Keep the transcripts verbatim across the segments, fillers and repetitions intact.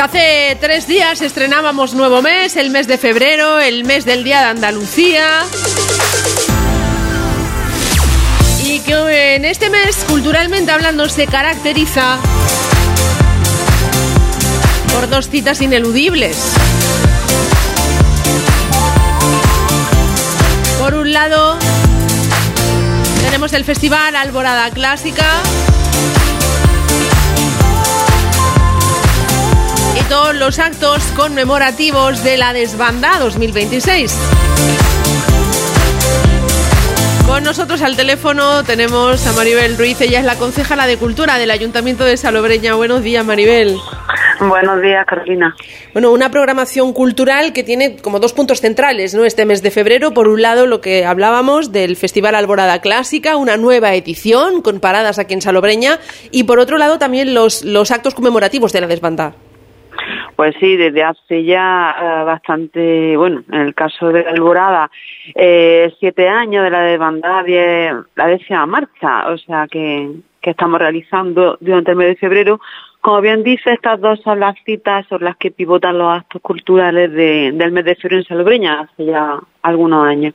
hace tres días estrenábamos nuevo mes, el mes de febrero, el mes del Día de Andalucía. Y que en este mes, culturalmente hablando, se caracteriza por dos citas ineludibles. Por un lado, tenemos el Festival Alborada Clásica y todos los actos conmemorativos de la Desbandá dos mil veintiséis. Con nosotros al teléfono tenemos a Maribel Ruiz, ella es la concejala de Cultura del Ayuntamiento de Salobreña. Buenos días, Maribel. Buenos días, Carolina. Bueno, una programación cultural que tiene como dos puntos centrales, ¿no? Este mes de febrero, por un lado, lo que hablábamos del Festival Alborada Clásica, una nueva edición con paradas aquí en Salobreña, y por otro lado también los, los actos conmemorativos de la Desbandá. Pues sí, desde hace ya uh, bastante, bueno, en el caso de la Alborada, eh, siete años de la Desbandá, diez, la décima marcha, o sea que, que estamos realizando durante el mes de febrero. Como bien dice, estas dos son las citas sobre las que pivotan los actos culturales de, del mes de febrero en Salobreña, hace ya algunos años.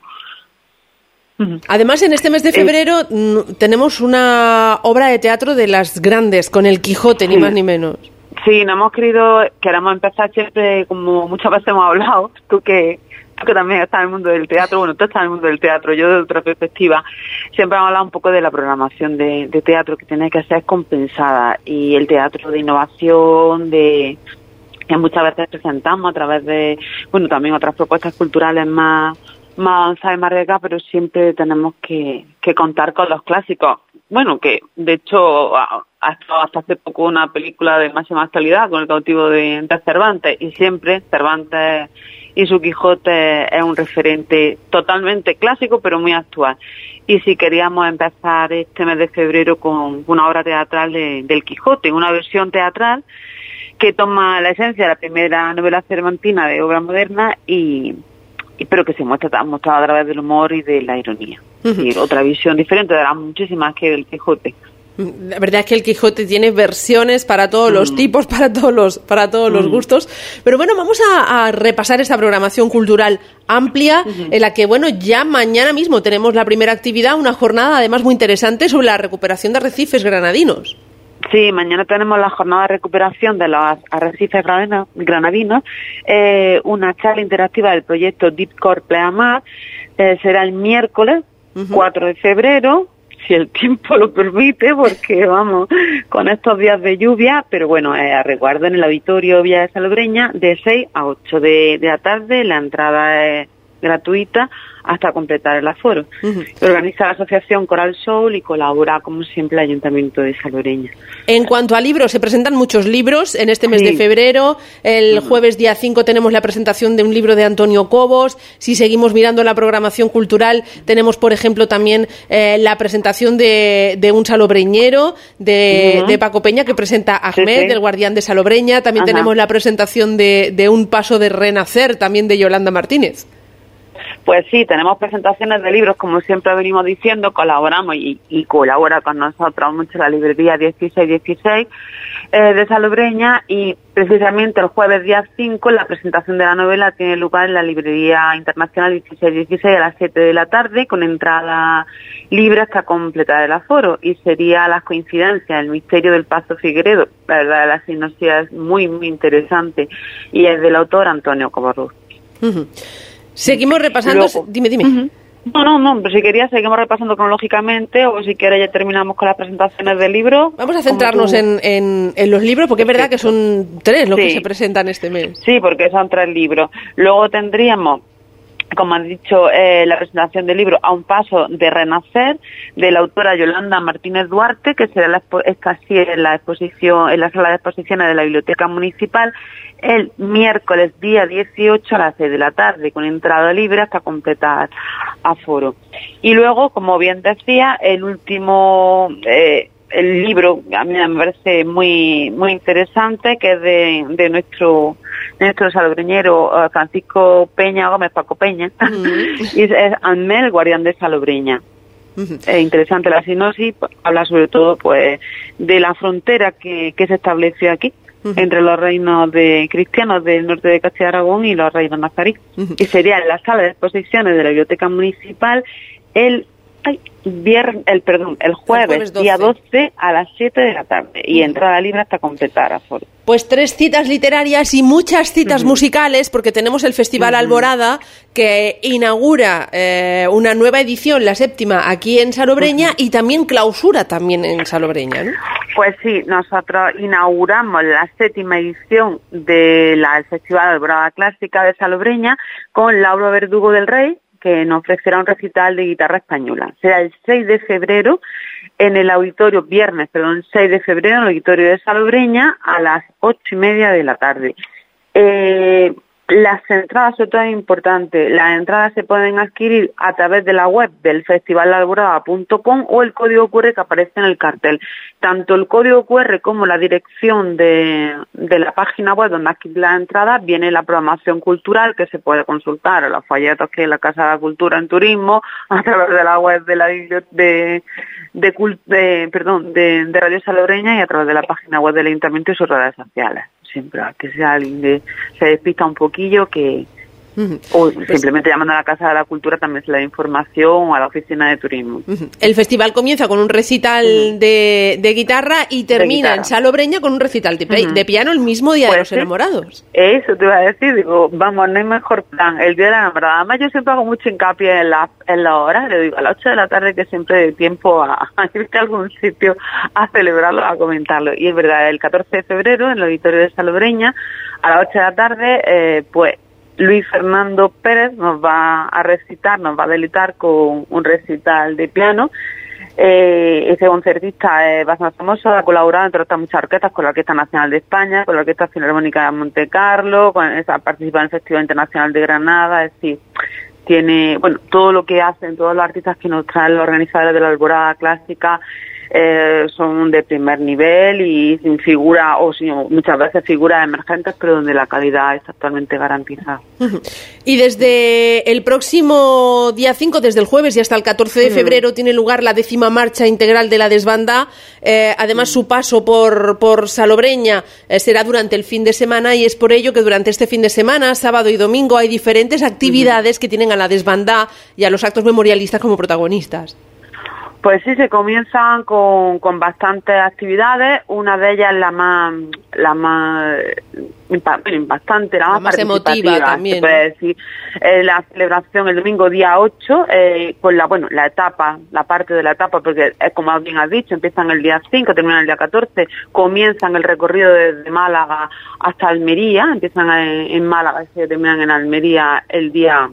Además, en este mes de febrero eh, tenemos una obra de teatro de las grandes, con el Quijote, sí. Ni más ni menos. Sí, no hemos querido, queremos empezar siempre, como muchas veces hemos hablado, tú que, tú que también estás en el mundo del teatro, bueno, tú estás en el mundo del teatro, yo de otra perspectiva, siempre hemos hablado un poco de la programación de, de teatro que tiene que ser compensada, y el teatro de innovación, de que muchas veces presentamos a través de, bueno, también otras propuestas culturales más, más avanzadas y más arriesgadas, pero siempre tenemos que, que contar con los clásicos. Bueno, que de hecho ha estado hasta hace poco una película de máxima actualidad con El cautivo de, de Cervantes, y siempre Cervantes y su Quijote es un referente totalmente clásico pero muy actual. Y si queríamos empezar este mes de febrero con una obra teatral de, del Quijote, una versión teatral que toma la esencia de la primera novela cervantina de obra moderna y pero que se muestra mostrado a través del humor y de la ironía. Uh-huh. Y otra visión diferente de las muchísimas que del Quijote. La verdad es que el Quijote tiene versiones para todos los mm. tipos, para todos los para todos mm. los gustos. Pero bueno, vamos a, a repasar esta programación cultural amplia, uh-huh. en la que, bueno, ya mañana mismo tenemos la primera actividad, una jornada además muy interesante sobre la recuperación de arrecifes granadinos. Sí, mañana tenemos la jornada de recuperación de los arrecifes granadinos, eh, una charla interactiva del proyecto Deep Core Pleamar, eh, será el miércoles uh-huh. cuatro de febrero, si el tiempo lo permite, porque vamos con estos días de lluvia, pero bueno, eh, recuerden, en el auditorio Villa de Salobreña, de seis a ocho de, de la tarde, la entrada es gratuita hasta completar el aforo. Uh-huh. Organiza la asociación Coral Soul y colabora, como siempre, el Ayuntamiento de Salobreña. En cuanto a libros, se presentan muchos libros en este mes sí. de febrero. El uh-huh. jueves día cinco tenemos la presentación de un libro de Antonio Cobos. Si seguimos mirando la programación cultural, tenemos, por ejemplo, también eh, la presentación de, de un salobreñero de, uh-huh. de Paco Peña, que presenta a Ahmed, sí, sí. el guardián de Salobreña. También uh-huh. tenemos la presentación de, de Un paso de renacer, también de Yolanda Martínez. Pues sí, tenemos presentaciones de libros, como siempre venimos diciendo, colaboramos y, y colabora con nosotros mucho la librería dieciséis dieciséis eh, de Salobreña, y precisamente el jueves día cinco la presentación de la novela tiene lugar en la librería internacional dieciséis dieciséis a las siete de la tarde, con entrada libre hasta completar el aforo, y sería Las coincidencias, el misterio del Pazo Figueredo. La verdad, la sinopsis es muy, muy interesante y es del autor Antonio Cobos. Uh-huh. Seguimos repasando... Luego, dime, dime. Uh-huh. No, no, no, pero si querías seguimos repasando cronológicamente, o si quieres ya terminamos con las presentaciones del libro. Vamos a centrarnos en, en, en los libros, porque es verdad que son tres los sí. que se presentan este mes. Sí, porque son tres libros. Luego tendríamos, como has dicho, eh, la presentación del libro A un paso de renacer, de la autora Yolanda Martínez Duarte, que será la, esta sí en la exposición, en la sala de exposiciones de la Biblioteca Municipal, el miércoles día dieciocho a las seis de la tarde, con entrada libre hasta completar aforo. Y luego, como bien decía, el último, eh, el libro a mí me parece muy muy interesante, que es de, de nuestro nuestro salobreñero uh, Francisco Peña Gómez, Paco Peña, uh-huh. y es, es Ahmed, el guardián de Salobreña. Uh-huh. Es interesante la sinopsis, habla sobre todo pues de la frontera que, que se estableció aquí. uh-huh. entre los reinos de cristianos del norte de Castilla y Aragón y los reinos nazaríes. Uh-huh. Y sería en la sala de exposiciones de la Biblioteca Municipal el Ay, viernes, el perdón, el jueves, el jueves doce. Día doce a las siete de la tarde y entrada libre hasta completar aforo. Pues tres citas literarias y muchas citas uh-huh. musicales, porque tenemos el Festival uh-huh. Alborada que inaugura eh, una nueva edición, la séptima, aquí en Salobreña uh-huh. y también clausura también en Salobreña, ¿no? Pues sí, nosotros inauguramos la séptima edición del Festival Alborada Clásica de Salobreña con Laura Verdugo del Rey, que nos ofrecerá un recital de guitarra española. Será el seis de febrero en el auditorio, viernes, perdón, seis de febrero en el auditorio de Salobreña a las ocho y media de la tarde. Eh, las entradas, sobre todo es importante, las entradas se pueden adquirir a través de la web del festival alborada punto com o el código cu erre que aparece en el cartel. Tanto el código cu erre como la dirección de, de la página web donde adquirir la entrada viene la programación cultural que se puede consultar, los folletos que es la Casa de la Cultura en Turismo, a través de la web de la de, de, de, de perdón de, de Radio Salobreña y a través de la página web del Ayuntamiento y sus redes sociales. Siempre que sea alguien que se despista un poquillo, que uh-huh. o pues, simplemente llamando a la Casa de la Cultura también se le da información o a la oficina de turismo. Uh-huh. El festival comienza con un recital uh-huh. de, de guitarra y termina guitarra. en Salobreña con un recital de, uh-huh. de piano el mismo día pues de los sí. enamorados. Eso te iba a decir, digo, vamos, no hay mejor plan, el día de la enamorada. Además yo siempre hago mucho hincapié en la, en la hora, le digo a las ocho de la tarde que siempre hay tiempo a, a irte a algún sitio a celebrarlo, a comentarlo. Y es verdad, el catorce de febrero en el auditorio de Salobreña a las ocho de la tarde, eh, pues Luis Fernando Pérez nos va a recitar, nos va a deleitar con un recital de piano. Eh, ese concertista es bastante famoso, ha colaborado entre otras muchas orquestas con la Orquesta Nacional de España, con la Orquesta Filarmónica de Monte Carlo, con esa participa en el Festival Internacional de Granada, es decir, tiene, bueno, todo lo que hacen todos los artistas que nos traen los organizadores de la Alborada Clásica Eh, son de primer nivel y sin figura, o sin, muchas veces figuras emergentes, pero donde la calidad es totalmente garantizada. Uh-huh. Y desde el próximo día cinco, desde el jueves y hasta el catorce de febrero, uh-huh. tiene lugar la décima marcha integral de la desbandá. Eh, además, uh-huh. su paso por, por Salobreña eh, será durante el fin de semana y es por ello que durante este fin de semana, sábado y domingo, hay diferentes actividades uh-huh. que tienen a la desbandá y a los actos memorialistas como protagonistas. Pues sí, se comienzan con, con bastantes actividades. Una de ellas es la más, la más impactante, la, la más, más participativa, emotiva también, se puede decir. Eh, la celebración el domingo día ocho, eh, con la, bueno, la etapa, la parte de la etapa, porque es como bien has dicho, empiezan el día cinco, terminan el día catorce, comienzan el recorrido desde Málaga hasta Almería, empiezan en, en Málaga y se terminan en Almería el día,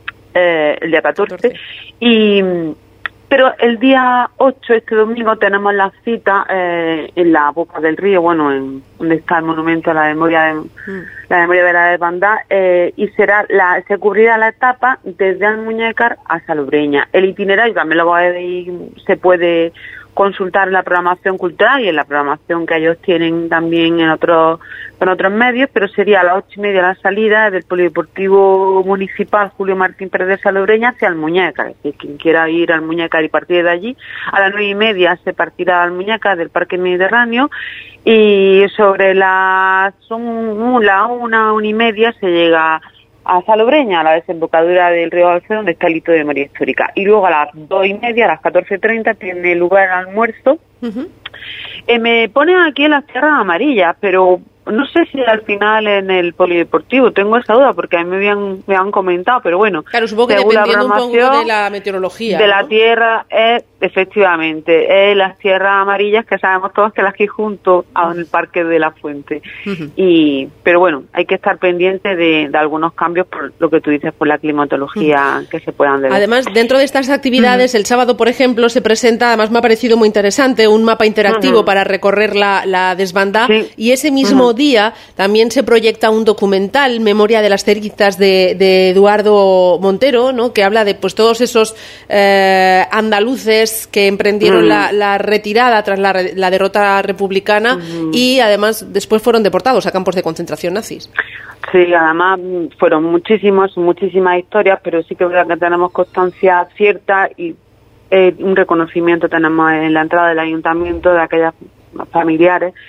eh, el día catorce. catorce. Y Pero el día ocho, este domingo, tenemos la cita eh, en la Boca del Río, bueno, en donde está el monumento a la memoria de, mm. la memoria de la desbandá, eh, y será la, se cubrirá la etapa desde Almuñécar a Salobreña. El itinerario también lo va a ir, se puede consultar en la programación cultural y en la programación que ellos tienen también en otros en otros medios, pero sería a las ocho y media la salida del Polideportivo Municipal Julio Martín Pérez de Salobreña hacia Almuñécar. Es decir, quien quiera ir a Almuñécar y partir de allí, a las nueve y media se partirá a Almuñécar del Parque Mediterráneo y sobre las son la una, una y media se llega a Salobreña, a la desembocadura del río Alce, donde está el hito de memoria histórica. Y luego a las dos y media, a las catorce treinta, tiene lugar el almuerzo. Uh-huh. Eh, me ponen aquí en las tierras amarillas, pero no sé si al final en el polideportivo, tengo esa duda porque a mí me habían, me han comentado, pero bueno. Claro, supongo que dependiendo un poco de la meteorología. De ¿no? la tierra, es, efectivamente, es las tierras amarillas que sabemos todos que las que junto al Parque de la Fuente. Uh-huh. Y pero bueno, hay que estar pendiente de, de algunos cambios por lo que tú dices, por la climatología uh-huh. que se puedan deber. Además, dentro de estas actividades, uh-huh. el sábado, por ejemplo, se presenta, además me ha parecido muy interesante, un mapa interactivo uh-huh. para recorrer la, la desbandá, sí. y ese mismo uh-huh. día también se proyecta un documental, Memoria de las Ceritas, de, de Eduardo Montero, ¿no? Que habla de pues todos esos eh, andaluces que emprendieron mm. la, la retirada tras la, la derrota republicana mm. y además después fueron deportados a campos de concentración nazis. Sí, además fueron muchísimos, muchísimas historias, pero sí que es verdad que tenemos constancia cierta y eh, un reconocimiento tenemos en la entrada del ayuntamiento de aquellas familiares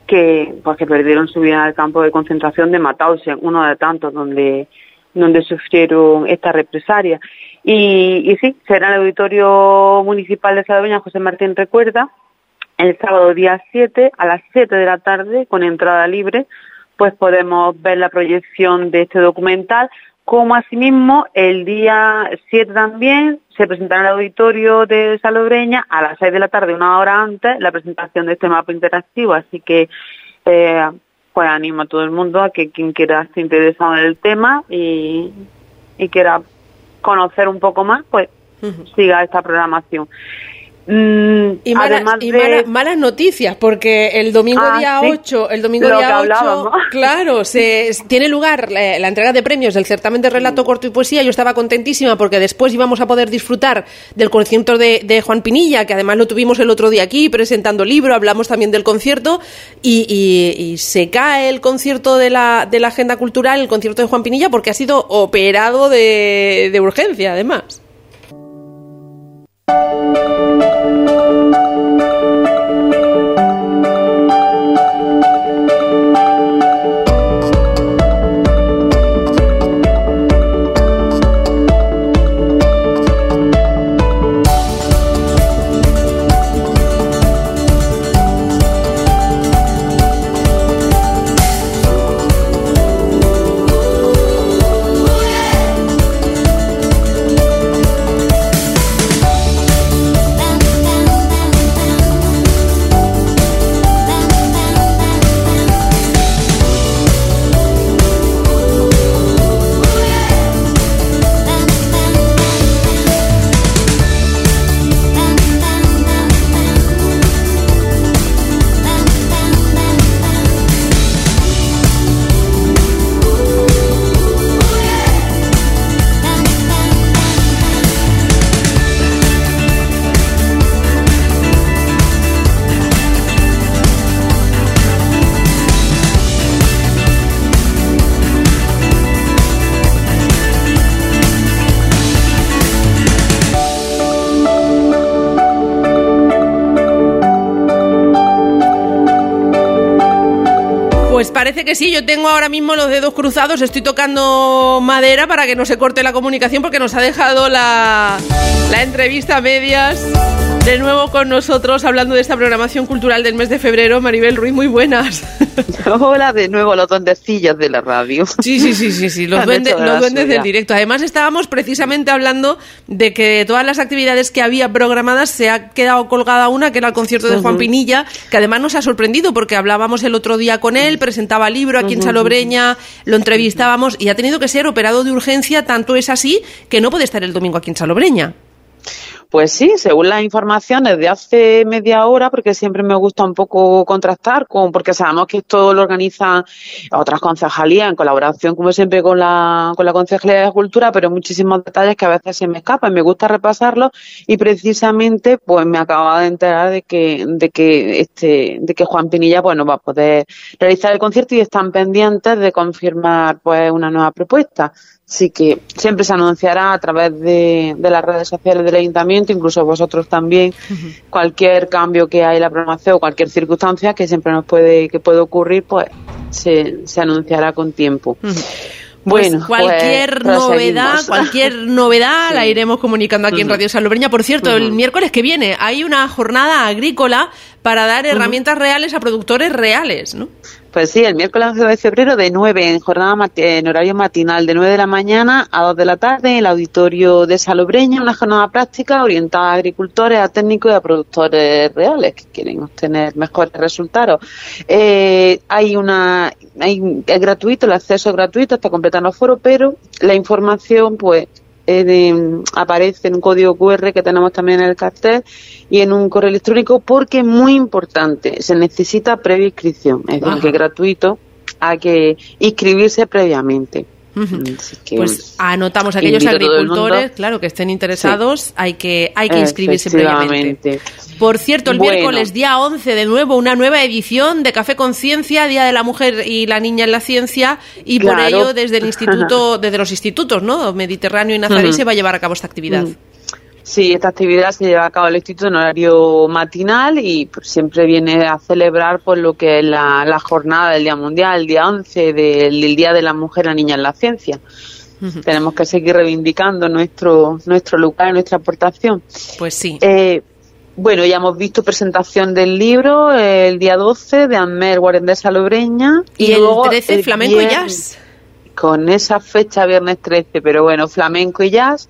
que pues que perdieron su vida en el campo de concentración de Mauthausen, uno de tantos donde donde sufrieron esta represalia. Y, y sí, será en el Auditorio Municipal de Salobreña José Martín Recuerda, el sábado día siete a las siete de la tarde, con entrada libre, pues podemos ver la proyección de este documental, como asimismo el día siete también se presentará en el Auditorio de Salobreña a las seis de la tarde, una hora antes, la presentación de este mapa interactivo. Así que eh, pues animo a todo el mundo a que quien quiera estar interesado en el tema y, y quiera conocer un poco más, pues uh-huh. siga esta programación. Mm, y malas, y de... malas, malas noticias, porque el domingo ah, día sí. ocho, el domingo Lo día ocho, claro, se tiene lugar la, la entrega de premios del certamen de relato corto y poesía. Yo estaba contentísima porque después íbamos a poder disfrutar del concierto de, de Juan Pinilla, que además lo tuvimos el otro día aquí presentando libro, hablamos también del concierto y, y, y se cae el concierto de la, de la agenda cultural, el concierto de Juan Pinilla, porque ha sido operado de, de urgencia, además. Pues parece que sí, yo tengo ahora mismo los dedos cruzados, estoy tocando madera para que no se corte la comunicación porque nos ha dejado la, la entrevista a medias. De nuevo con nosotros hablando de esta programación cultural del mes de febrero, Maribel Ruiz, muy buenas. Hola de nuevo, los duendecillos de la radio. Sí, sí, sí, sí, sí. Los, duende, los duendes del directo. Además estábamos precisamente hablando de que de todas las actividades que había programadas se ha quedado colgada una, que era el concierto de Juan uh-huh. Pinilla, que además nos ha sorprendido porque hablábamos el otro día con él, presentaba libro aquí uh-huh. en Salobreña, lo entrevistábamos y ha tenido que ser operado de urgencia, tanto es así que no puede estar el domingo aquí en Salobreña. Pues sí, según las informaciones de hace media hora, porque siempre me gusta un poco contrastar, con porque sabemos que esto lo organizan otras concejalías en colaboración, como siempre, con la con la Concejalía de Cultura, pero muchísimos detalles que a veces se me escapan, me gusta repasarlos y precisamente pues me acababa de enterar de que de que este de que Juan Pinilla pues no va a poder realizar el concierto y están pendientes de confirmar pues una nueva propuesta. Así que siempre se anunciará a través de, de las redes sociales del Ayuntamiento, incluso vosotros también, uh-huh. cualquier cambio que hay en la programación o cualquier circunstancia que siempre nos puede que puede ocurrir, pues se, se anunciará con tiempo. Uh-huh. Pues bueno, cualquier pues, novedad, cualquier novedad sí. la iremos comunicando aquí uh-huh. en Radio Salobreña. Por cierto, uh-huh. el miércoles que viene hay una jornada agrícola para dar herramientas uh-huh. reales a productores reales, ¿no? Pues sí, el miércoles once de febrero de nueve en jornada mat- en horario matinal de nueve de la mañana a dos de la tarde en el auditorio de Salobreña, una jornada práctica orientada a agricultores, a técnicos y a productores reales que quieren obtener mejores resultados. Eh, hay una, hay, es gratuito, el acceso es gratuito hasta completar los foros, pero la información pues eh, de, aparece en un código cu erre que tenemos también en el cartel y en un correo electrónico, porque es muy importante, se necesita previa inscripción, es decir, que es gratuito, hay que inscribirse previamente. Uh-huh. Que pues anotamos a aquellos agricultores, claro, que estén interesados, sí. hay que hay que inscribirse previamente. Por cierto, el bueno. miércoles día once, de nuevo, una nueva edición de Café Conciencia, Día de la Mujer y la Niña en la Ciencia, y claro. por ello desde el instituto, desde los institutos, ¿no? Mediterráneo y Nazarí uh-huh. se va a llevar a cabo esta actividad. Uh-huh. Sí, esta actividad se lleva a cabo en el instituto en horario matinal y pues, siempre viene a celebrar por lo que es la, la jornada del Día Mundial, el día once del, del Día de la Mujer, la Niña en la Ciencia. Uh-huh. Tenemos que seguir reivindicando nuestro nuestro lugar, nuestra aportación. Pues sí. Eh, bueno, ya hemos visto presentación del libro eh, el día doce de Amer Guarén de Salobreña. Y, y el luego, trece, el flamenco viernes, y jazz. Con esa fecha, viernes trece, pero bueno, flamenco y jazz.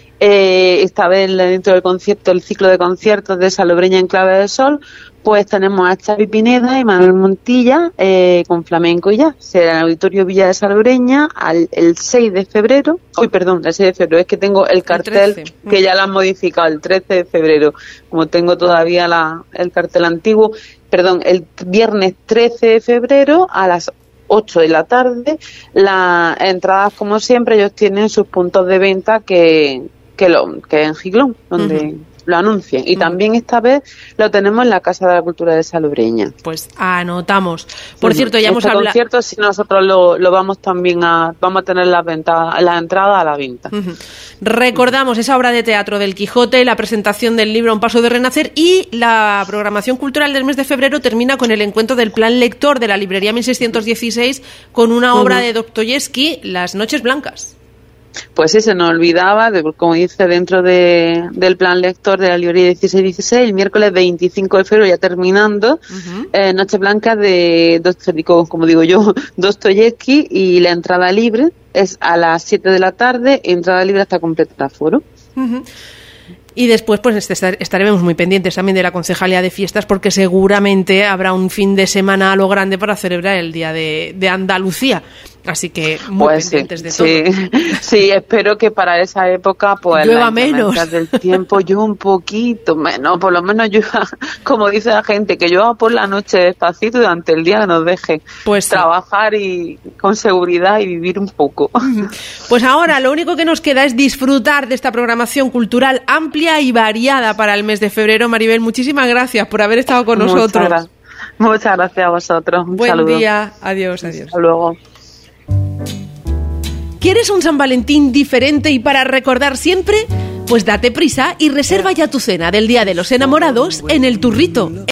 Eh, esta vez dentro del concierto, el ciclo de conciertos de Salobreña en Clave de Sol, pues tenemos a Xavi Pineda y Manuel Montilla eh, con flamenco y jazz. Será en el Auditorio Villa de Salobreña al, el seis de febrero. Uy, perdón, el seis de febrero. Es que tengo el cartel el que ya lo han modificado, el trece de febrero. Como tengo todavía la, el cartel antiguo. Perdón, el viernes trece de febrero a las ocho de la tarde. Las entradas, como siempre, ellos tienen sus puntos de venta que... que lo que en Giglón, donde uh-huh. lo anuncien. Y uh-huh. también esta vez lo tenemos en la Casa de la Cultura de Salobreña. Pues anotamos. Por uh-huh. cierto, ya este hemos hablado... concierto, si nosotros lo, lo vamos también a... Vamos a tener la, venta, la entrada a la venta. Uh-huh. Recordamos esa obra de teatro del Quijote, la presentación del libro Un paso de renacer y la programación cultural del mes de febrero termina con el encuentro del plan lector de la librería mil seiscientos dieciséis con una obra uh-huh. de Dostoyevsky, Las noches blancas. Pues sí, se nos olvidaba, de, como dice dentro de, del plan lector de la librería dieciséis dieciséis, el miércoles veinticinco de febrero, ya terminando, uh-huh. eh, Noche Blanca de, Dostoyevsky, como digo yo, Dostoyevsky, y la entrada libre es a las siete de la tarde, entrada libre hasta completar el aforo. Uh-huh. Y después pues estaremos muy pendientes también de la Concejalía de Fiestas porque seguramente habrá un fin de semana a lo grande para celebrar el Día de, de Andalucía. Así que muy pues pendientes sí, de sí. todo. Sí, espero que para esa época pues llueva la menos del tiempo llueva un poquito menos, por lo menos llueva, como dice la gente, que llueva por la noche despacito y durante el día nos deje pues trabajar y con seguridad y vivir un poco. Pues ahora lo único que nos queda es disfrutar de esta programación cultural amplia y variada para el mes de febrero. Maribel, muchísimas gracias por haber estado con Muchas nosotros. Gracias. Muchas gracias a vosotros. Un Buen saludo. día. Adiós, adiós. Hasta luego. ¿Quieres un San Valentín diferente y para recordar siempre? Pues date prisa y reserva ya tu cena del Día de los Enamorados en El Turrito.